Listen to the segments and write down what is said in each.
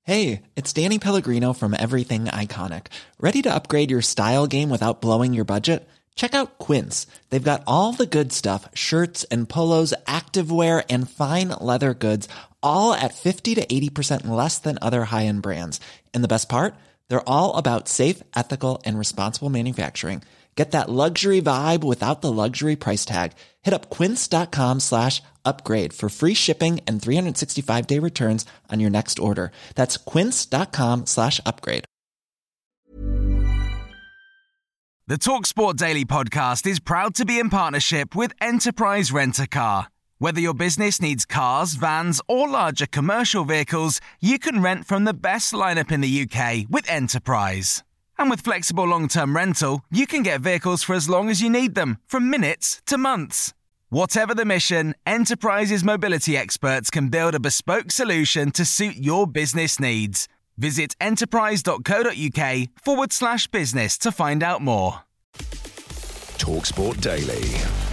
Hey, it's Danny Pellegrino from Everything Iconic. Ready to upgrade your style game without blowing your budget? Check out Quince. They've got all the good stuff, shirts and polos, activewear, and fine leather goods, all at 50 to 80% less than other high-end brands. And the best part? They're all about safe, ethical, and responsible manufacturing. Get that luxury vibe without the luxury price tag. Hit up quince.com/upgrade for free shipping and 365-day returns on your next order. That's quince.com/upgrade. The TalkSport Daily podcast is proud to be in partnership with Enterprise Rent-A-Car. Whether your business needs cars, vans, or larger commercial vehicles, you can rent from the best lineup in the UK with Enterprise. And with flexible long-term rental, you can get vehicles for as long as you need them, from minutes to months. Whatever the mission, Enterprise's mobility experts can build a bespoke solution to suit your business needs. Visit enterprise.co.uk/business to find out more. TalkSport Daily.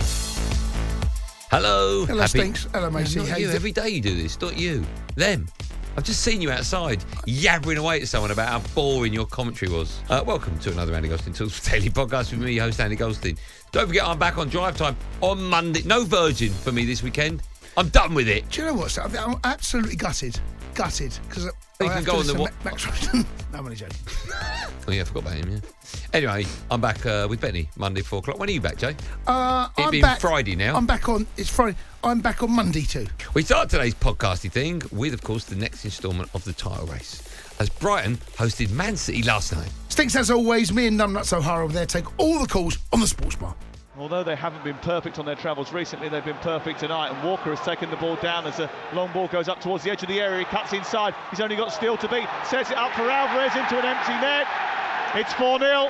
Hello. Hello, Stinks. Hello, Macy. Not How you. you Every day you do this, not you. Them. I've just seen you outside yabbering away to someone about how boring your commentary was. Welcome to another Andy Goldstein TalkSport Daily podcast with me, host Andy Goldstein. Don't forget, I'm back on Drive Time on Monday. No Virgin for me this weekend. I'm done with it. Do you know what? I'm absolutely gutted. Because You can go on the Max. No, I'm only joking. Oh yeah, I forgot about him. Yeah. Anyway, I'm back with Benny Monday 4 o'clock. When are you back, Jay? I'm being back. Friday now. It's Friday. I'm back on Monday too. We start today's podcasty thing with, of course, the next instalment of the title race, as Brighton hosted Man City last night. Stinks as always. Me and Numbnuts O'Hara over there take all the calls on the Sports Bar. Although they haven't been perfect on their travels recently, they've been perfect tonight. And Walker has taken the ball down as a long ball goes up towards the edge of the area. He cuts inside. He's only got Steele to beat. Sets it up for Alvarez into an empty net. It's 4-0.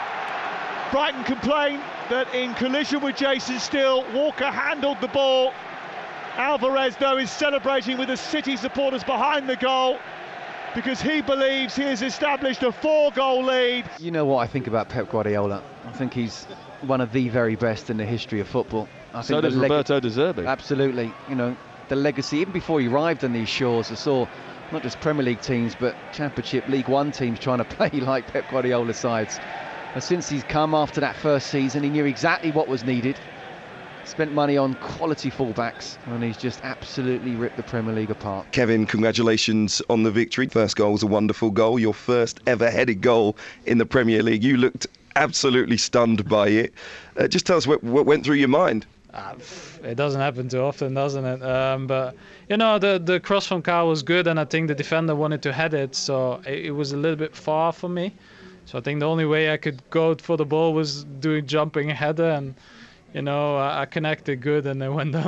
Brighton complain that in collision with Jason Steele, Walker handled the ball. Alvarez, though, is celebrating with the City supporters behind the goal because he believes he has established a 4-goal lead. You know what I think about Pep Guardiola? I think he's one of the very best in the history of football. I So think does Roberto De Zerbi. Absolutely. You know, the legacy, even before he arrived on these shores, I saw not just Premier League teams, but Championship, League One teams trying to play like Pep Guardiola's sides. And since he's come after that first season, he knew exactly what was needed. Spent money on quality fullbacks, and he's just absolutely ripped the Premier League apart. Kevin, congratulations on the victory. First goal was a wonderful goal, your first ever headed goal in the Premier League. You looked absolutely stunned by it. Just tell us what went through your mind. It doesn't happen too often, doesn't it? But, you know, the cross from Kyle was good, and I think the defender wanted to head it, so it was a little bit far for me. So I think the only way I could go for the ball was doing jumping header, and you know, I connected good and then went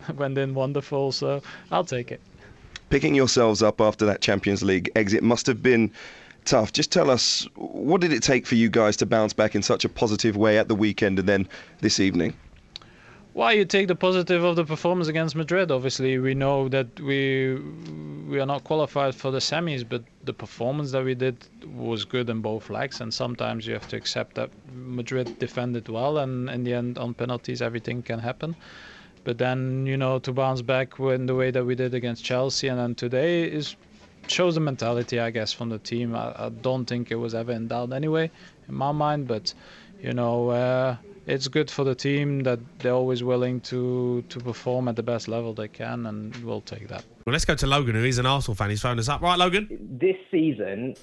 in wonderful, so I'll take it. Picking yourselves up after that Champions League exit must have been tough. Just tell us, what did it take for you guys to bounce back in such a positive way at the weekend and then this evening? Well, you take the positive of the performance against Madrid. Obviously, we know that we are not qualified for the semis, but the performance that we did was good in both legs, and sometimes you have to accept that Madrid defended well, and in the end, on penalties, everything can happen. But then, you know, to bounce back in the way that we did against Chelsea and then today shows the mentality, I guess, from the team. I don't think it was ever in doubt anyway, in my mind, but, you know, it's good for the team that they're always willing to perform at the best level they can, and we'll take that. Well, let's go to Logan, who is an Arsenal fan. He's phoned us up. Right, Logan? This season,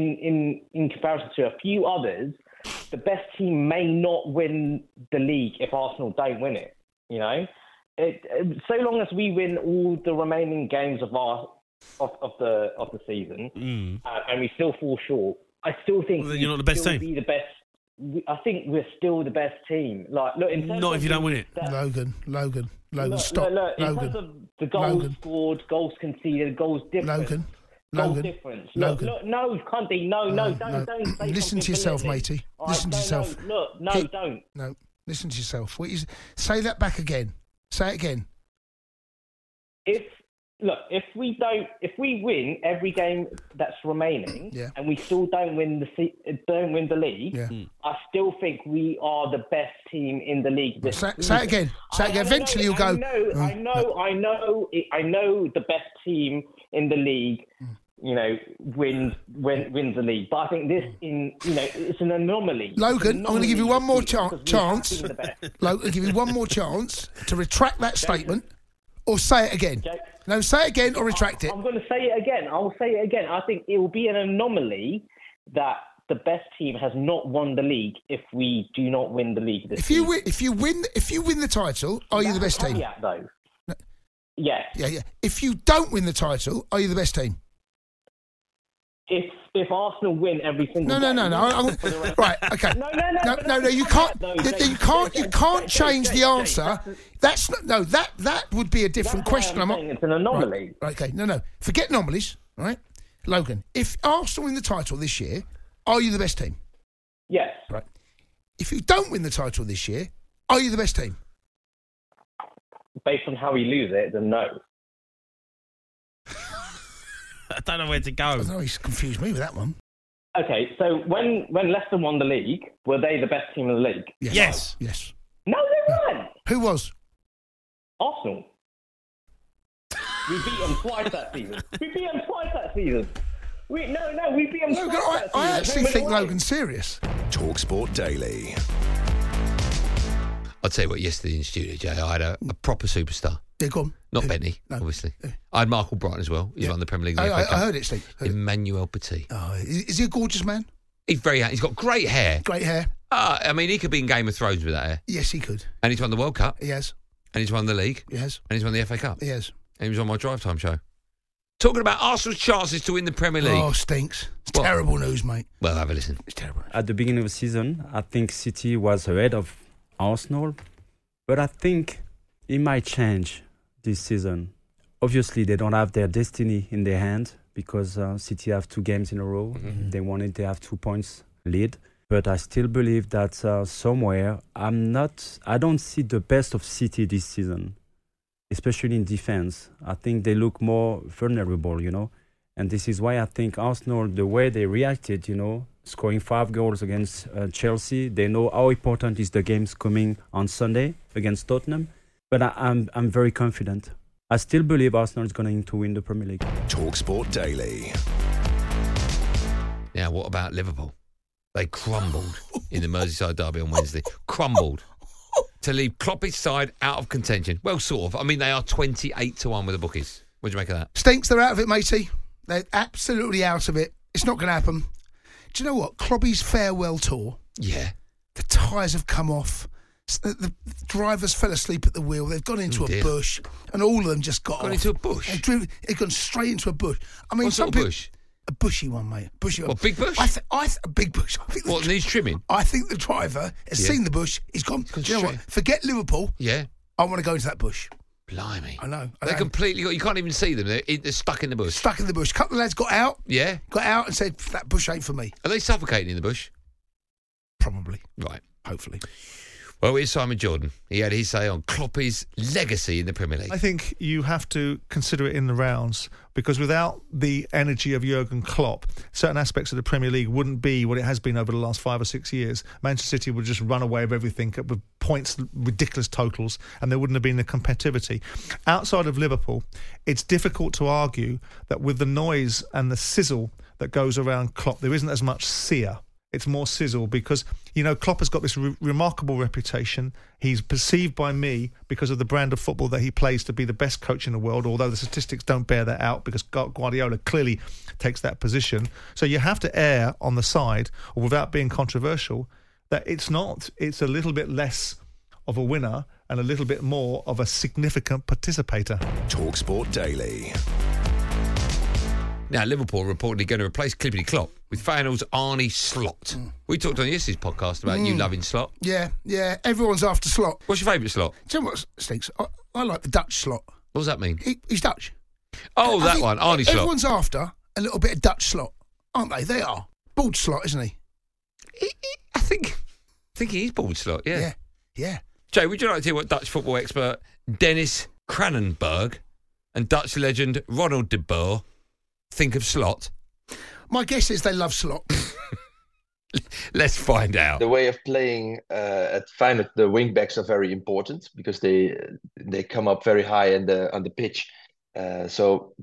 in comparison to a few others, the best team may not win the league if Arsenal don't win it. You know, so long as we win all the remaining games of the season, and we still fall short, I still think you're not the best team. Be the best. I think we're still the best team. Like, look, in terms not if you don't win it. Logan, stop. Look, in terms of the goals scored, goals conceded, goals difference. Goals difference. Look, no, Cundy, no, don't say listen to yourself, matey. Listen to yourself. Don't. No, listen to yourself. Say that back again. Say it again. If we win every game that's remaining, and we still don't win the league, I still think we are the best team in the league. Say it again. Say it again. Eventually, you'll go. I know the best team in the league wins the league. But I think this, it's an anomaly. Logan, I'm going to give you one more chance. Logan, I'll give you one more chance to retract that statement or say it again. Okay. No, say it again or retract it. I'm going to say it again. I'll say it again. I think it will be an anomaly that the best team has not won the league if we do not win the league this season. If you win the title, are you the best team? Yeah, though. No. Yes. Yeah. If you don't win the title, are you the best team? If Arsenal win every single game. No. Right, okay. No. You can't. You can't change the answer. That would be a different question. It's an anomaly. Right, okay. No. Forget anomalies. Right, Logan. If Arsenal win the title this year, are you the best team? Yes. Right. If you don't win the title this year, are you the best team? Based on how we lose it, then no. I don't know where to go. I don't know, he's confused me with that one. Okay, so when Leicester won the league, were they the best team in the league? Yes. No, they weren't. Who was? Arsenal. We beat them twice that season. We beat them twice. I actually think Logan's serious. TalkSport Daily. I'll tell you what, yesterday in studio, Jay, I had a proper superstar. Yeah, go on. Not Benny, obviously. I had Michael Brighton as well. He's won the Premier League. I heard it, Steve. Emmanuel Petit. Oh, is he a gorgeous man? He's got great hair. Great hair. I mean, he could be in Game of Thrones with that hair. Yes, he could. And he's won the World Cup. He has. And he's won the league. He has. And he's won the FA Cup. He has. And he was on my Drive Time show. Talking about Arsenal's chances to win the Premier League. Oh, stinks. It's terrible news, mate. Well, have a listen. It's terrible. At the beginning of the season, I think City was ahead of Arsenal. But I think it might change this season. Obviously, they don't have their destiny in their hand because City have 2 games in a row. Mm-hmm. They have 2 points lead. But I still believe that somewhere I don't see the best of City this season, especially in defense. I think they look more vulnerable, And this is why I think Arsenal, the way they reacted, scoring 5 goals against Chelsea, they know how important is the games coming on Sunday against Tottenham. But I'm very confident. I still believe Arsenal is going to win the Premier League. TalkSport Daily. Now, what about Liverpool? They crumbled in the Merseyside derby on Wednesday. Crumbled to leave Klopp's side out of contention. Well, sort of. I mean, they are 28-1 with the bookies. What do you make of that? Stinks. They're out of it, matey. They're absolutely out of it. It's not going to happen. Do you know what? Klopp's farewell tour. Yeah. The tyres have come off. The drivers fell asleep at the wheel. They've gone into a bush, and all of them just got off. Into a bush? They've gone straight into a bush. I mean, what sort of bush? A bushy one, mate. Bushy one. What, big bush? A big bush. What, needs trimming? I think the driver has seen the bush. He's gone, do you know what? Forget Liverpool. Yeah. I want to go into that bush. Blimey. I know. They're completely... You can't even see them. They're stuck in the bush. Stuck in the bush. A couple of lads got out. Yeah. Got out and said, that bush ain't for me. Are they suffocating in the bush? Probably. Right. Hopefully. Well, here's Simon Jordan. He had his say on Klopp's legacy in the Premier League. I think you have to consider it in the rounds because without the energy of Jurgen Klopp, certain aspects of the Premier League wouldn't be what it has been over the last 5 or 6 years. Manchester City would just run away with everything with points, ridiculous totals, and there wouldn't have been the competitivity. Outside of Liverpool, it's difficult to argue that with the noise and the sizzle that goes around Klopp, there isn't as much sear. It's more sizzle because, Klopp has got this remarkable reputation. He's perceived by me because of the brand of football that he plays to be the best coach in the world, although the statistics don't bear that out because Guardiola clearly takes that position. So you have to err on the side, or without being controversial, that it's a little bit less of a winner and a little bit more of a significant participator. TalkSport Daily. Now, Liverpool are reportedly going to replace Clippity Klopp with Feyenoord's Arne Slot. We talked on yesterday's podcast about you loving Slot. Yeah. Everyone's after Slot. What's your favourite Slot? Do you know what stinks? I like the Dutch Slot. What does that mean? He's Dutch. Oh, that one, Arne Slot. Everyone's after a little bit of Dutch Slot, aren't they? They are. Bald Slot, isn't he? I think he's Bald Slot, yeah. Yeah. Jay, would you like to hear what Dutch football expert Dennis Kranenberg and Dutch legend Ronald de Boer think of Slot? My guess is they love Slot. Let's find out. The way of playing at Feyenoord, the wing backs are very important because they come up very high on the pitch. So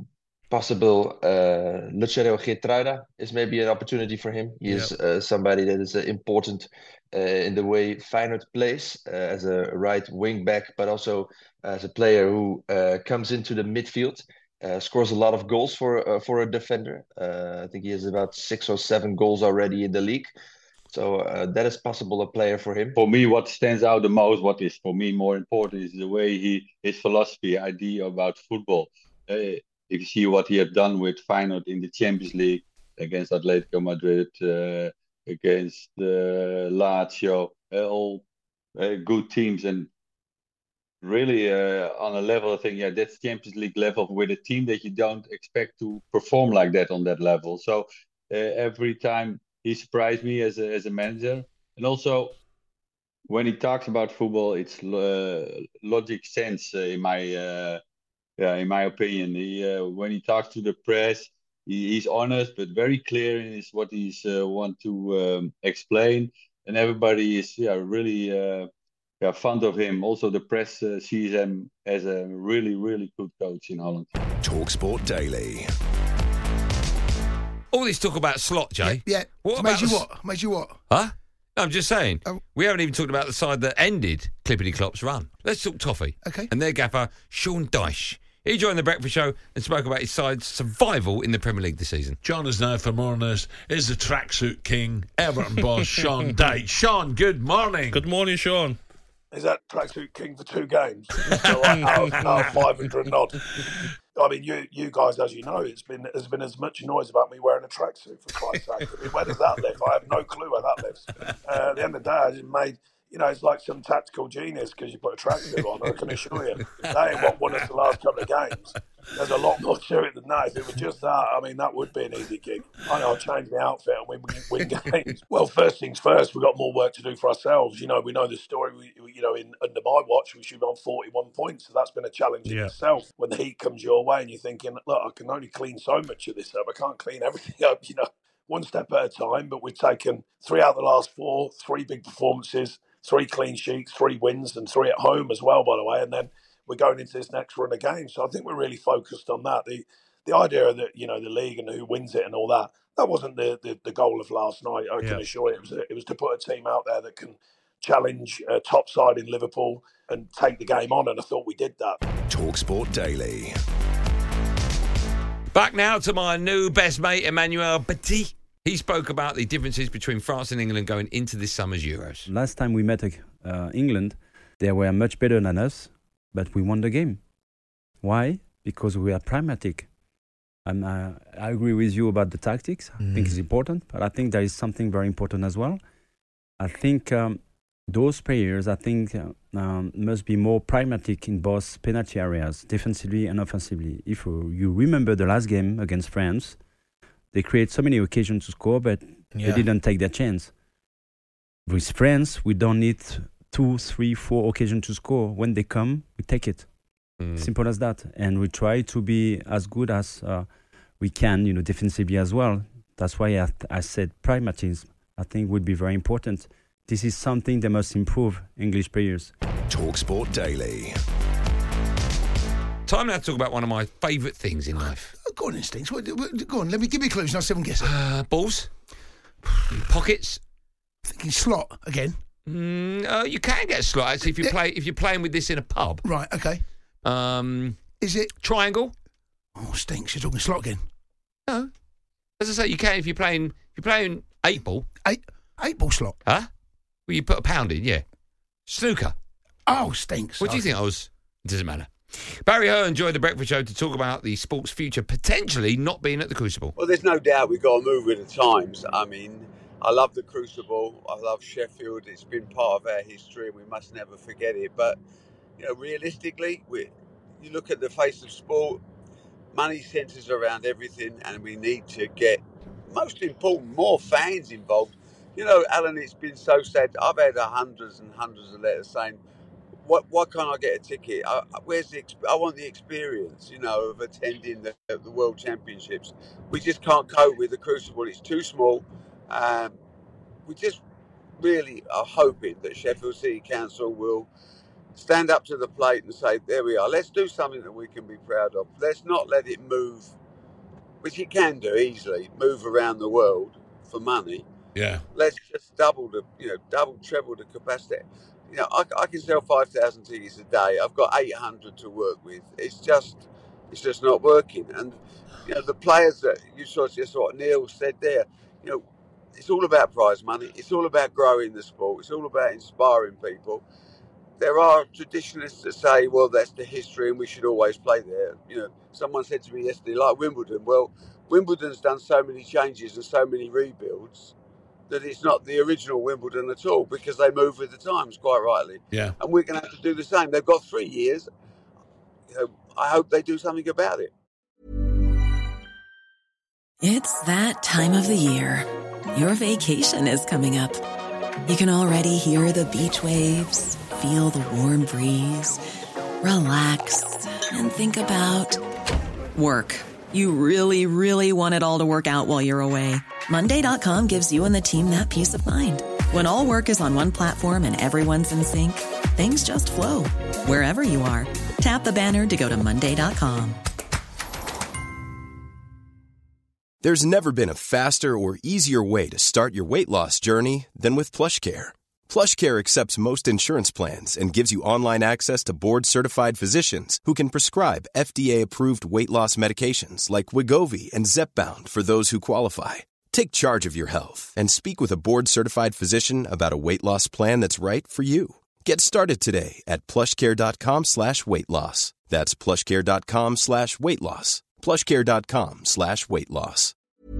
possible Lucero Geertruida is maybe an opportunity for him. He is somebody that is important in the way Feyenoord plays as a right wing back, but also as a player who comes into the midfield, scores a lot of goals for a defender. I think he has about 6 or 7 goals already in the league. So that is possible a player for him. For me, what stands out the most, what is for me more important, is the way his philosophy, idea about football. If you see what he has done with Feyenoord in the Champions League against Atletico Madrid, against Lazio, all good teams, and really on a level, I think, that's Champions League level with a team that you don't expect to perform like that on that level. So every time he surprised me as a manager, and also when he talks about football, it's logic sense in my opinion. When he talks to the press, he's honest but very clear in what he's want to explain, and everybody is really fond of him. Also, the press sees him as a really, really good coach in Holland. TalkSport Daily. All this talk about Slot, Jay. Yeah. What Made you what? Huh? No, I'm just saying. We haven't even talked about the side that ended Clippity Clop's run. Let's talk Toffee. Okay. And their gaffer, Sean Dyche. He joined the Breakfast Show and spoke about his side's survival in the Premier League this season. John is now for more on this. Is the tracksuit king, Everton boss, Sean Dyche. Sean, good morning. Good morning, Sean. Is that tracksuit king for 2 games? So out 500 odd. I mean, you guys, as you know, there's been as much noise about me wearing a tracksuit, for Christ's sake. I mean, where does that live? I have no clue where that lives. At the end of the day, I just made, it's like some tactical genius because you put a tracksuit on. I can assure you, that ain't what won us the last couple of games. There's a lot more to it than that. If it was just that, I mean, that would be an easy gig. I know, I'll change my outfit and win games. Well, first things first, we've got more work to do for ourselves. We know the story. Under my watch, we should be on 41 points. So that's been a challenge in itself. When the heat comes your way and you're thinking, look, I can only clean so much of this up. I can't clean everything up, one step at a time. But we've taken 3 out of the last 4, 3 big performances, 3 clean sheets, 3 wins, and 3 at home as well, by the way. And then we're going into this next run of games. So I think we're really focused on that. The idea that, the league and who wins it and all that, that wasn't the goal of last night. I can assure you. It was to put a team out there that can challenge a top side in Liverpool and take the game on, and I thought we did that. TalkSport Daily. Back now to my new best mate, Emmanuel Petit. He spoke about the differences between France and England going into this summer's Euros. Last time we met England, they were much better than us, but we won the game. Why? Because we are pragmatic. And I agree with you about the tactics. I think it's important, but I think there is something very important as well. I think those players, must be more pragmatic in both penalty areas, defensively and offensively. If you remember the last game against France, they create so many occasions to score, but they didn't take their chance. With France, we don't need 2, 3, 4 occasions to score. When they come, we take it. Simple as that. And we try to be as good as we can, defensively as well. That's why I said pragmatism, I think, would be very important. This is something they must improve, English players. TalkSport Daily. Time now to talk about one of my favourite things in life. Go on, Instincts. Go on, let me give me clues and I'll see if I can guess it. Balls. Pockets. Thinking slot again. You can get a slot, actually, if you're playing with this in a pub. Right, okay. Is it triangle? Oh, stinks! You're talking slot again. No, as I say, you can if you're playing 8 ball. 8 ball slot. Huh? Well, you put a pound in, yeah. Snooker. Oh, stinks! What do you think I was? It doesn't matter. Barry Hearn joined the Breakfast Show to talk about the sport's future potentially not being at the Crucible. Well, there's no doubt we've got to move with the times. I mean, I love the Crucible. I love Sheffield. It's been part of our history, and we must never forget it. But realistically, you look at the face of sport, money centres around everything, and we need to get, most important, more fans involved. Alan, it's been so sad. I've had hundreds and hundreds of letters saying, why can't I get a ticket? I want the experience, of attending the World Championships. We just can't cope with the Crucible. It's too small. We just really are hoping that Sheffield City Council will stand up to the plate and say, there we are. Let's do something that we can be proud of. Let's not let it move which it can do easily, move around the world for money. Yeah. Let's just double, treble the capacity. I can sell 5,000 tickets a day. I've got 800 to work with. It's just not working. And the players that you saw, just what Neil said there. It's all about prize money. It's all about growing the sport. It's all about inspiring people. There are traditionalists that say, well, that's the history and we should always play there. Someone said to me yesterday, like Wimbledon. Well, Wimbledon's done so many changes and so many rebuilds that it's not the original Wimbledon at all, because they move with the times, quite rightly. Yeah. And we're going to have to do the same. They've got 3 years. I hope they do something about it. It's that time of the year. Your vacation is coming up. You can already hear the beach waves, feel the warm breeze, relax, and think about work. You really, really want it all to work out while you're away. Monday.com gives you and the team that peace of mind. When all work is on one platform and everyone's in sync, things just flow. Wherever you are, tap the banner to go to Monday.com. There's never been a faster or easier way to start your weight loss journey than with PlushCare. PlushCare accepts most insurance plans and gives you online access to board-certified physicians who can prescribe FDA-approved weight loss medications like Wegovy and Zepbound for those who qualify. Take charge of your health and speak with a board-certified physician about a weight loss plan that's right for you. Get started today at plushcare.com/weight loss. That's plushcare.com/weight loss. plushcare.com/weight loss.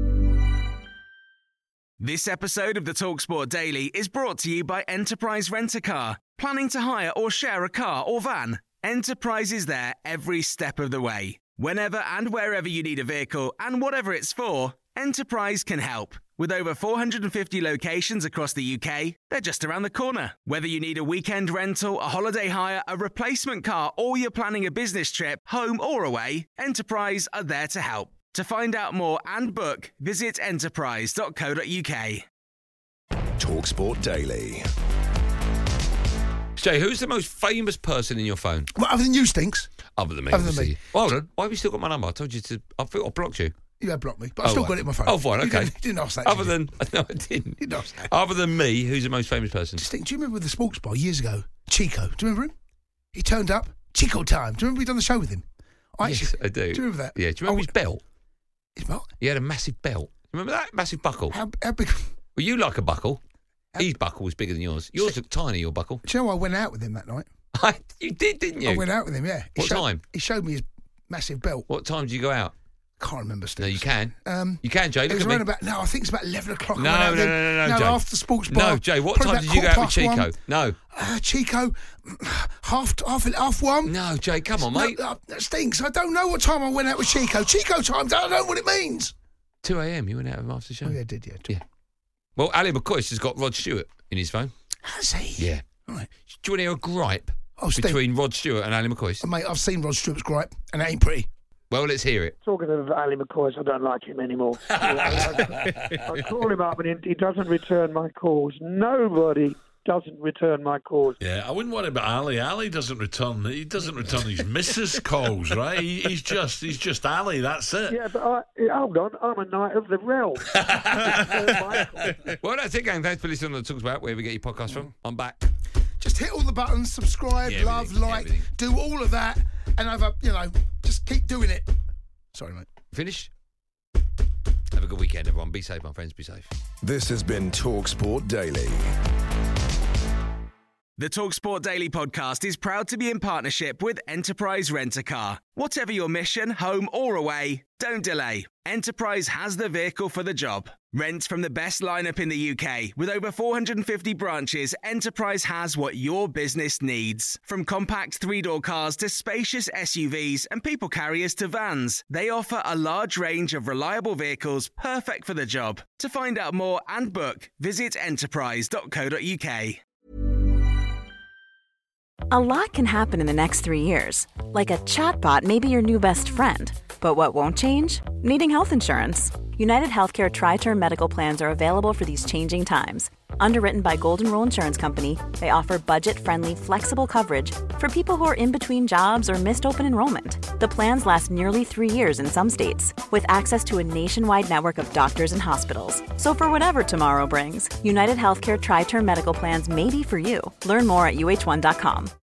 This episode of the TalkSport Daily is brought to you by Enterprise Rent-A-Car. Planning to hire or share a car or van? Enterprise is there every step of the way. Whenever and wherever you need a vehicle and whatever it's for, Enterprise can help. With over 450 locations across the UK, they're just around the corner. Whether you need a weekend rental, a holiday hire, a replacement car, or you're planning a business trip, home or away, Enterprise are there to help. To find out more and book, visit enterprise.co.uk. TalkSport Daily. Jay, who's the most famous person in your phone? Well, other than you, Stinks. Other than me. Other than obviously. me. Well, hold on. Why have you still got my number? I told you to. I thought I blocked you. You had blocked me, but I still got it in my phone. Oh, fine, okay. You didn't ask that. Other than. No, I didn't. You didn't ask that. Other than me, who's the most famous person? Just think, do you remember the sports bar years ago? Chico. Do you remember him? He turned up. Chico time. Do you remember we done the show with him? Yes, I do. Do you remember that? Yeah. Do you remember his belt? His what? He had a massive belt. Remember that? Massive buckle. How big? Well, you like a buckle. His buckle was bigger than yours. Yours looked tiny, your buckle. Do you know I went out with him that night? You did, didn't you? I went out with him, yeah. What time? He showed me his massive belt. What time did you go out? Can't remember, Steve. No, you can. You can, Jay. It Look was at me. around about, no, I think it's about 11 o'clock. No, Jay. after sports bar. No, Jay, what probably time about did you go out with 1:15. Chico? No. Chico, half one. No, Jay, come on, mate. That stinks. I don't know what time I went out with Chico. Chico times, I don't know what it means. 2 a.m. you went out with him after the show? Oh, yeah, I did, yeah. Yeah. Well, Ali McCoist has got Rod Stewart in his phone. Has he? Yeah. Right. Do you want to hear a gripe Steve, between Rod Stewart and Ali McCoist? Mate, I've seen Rod Stewart's gripe, and it ain't pretty. Well, let's hear it. Talking of Ali McCoist, I don't like him anymore. I call him up and he doesn't return my calls. Nobody doesn't return my calls. Yeah, I wouldn't worry about Ali. Ali doesn't return. He doesn't return his missus' calls, right? He's just Ali. That's it. Yeah, but hold on, I'm a knight of the realm. Well, that's it, gang. Thanks for listening to the Talksport, wherever you get your podcast from. I'm back. Just hit all the buttons, subscribe, love, like, do all of that, and just keep doing it. Sorry, mate. Finish? Have a good weekend, everyone. Be safe, my friends. Be safe. This has been TalkSport Daily. The TalkSport Daily podcast is proud to be in partnership with Enterprise Rent-A-Car. Whatever your mission, home or away, don't delay. Enterprise has the vehicle for the job. Rent from the best lineup in the UK. With over 450 branches, Enterprise has what your business needs. From compact 3-door cars to spacious SUVs and people carriers to vans, they offer a large range of reliable vehicles perfect for the job. To find out more and book, visit enterprise.co.uk. A lot can happen in the next 3 years. Like a chatbot may be your new best friend. But what won't change? Needing health insurance. United Healthcare Tri-Term Medical Plans are available for these changing times. Underwritten by Golden Rule Insurance Company, they offer budget-friendly, flexible coverage for people who are in between jobs or missed open enrollment. The plans last nearly 3 years in some states, with access to a nationwide network of doctors and hospitals. So for whatever tomorrow brings, United Healthcare Tri-Term Medical Plans may be for you. Learn more at uh1.com.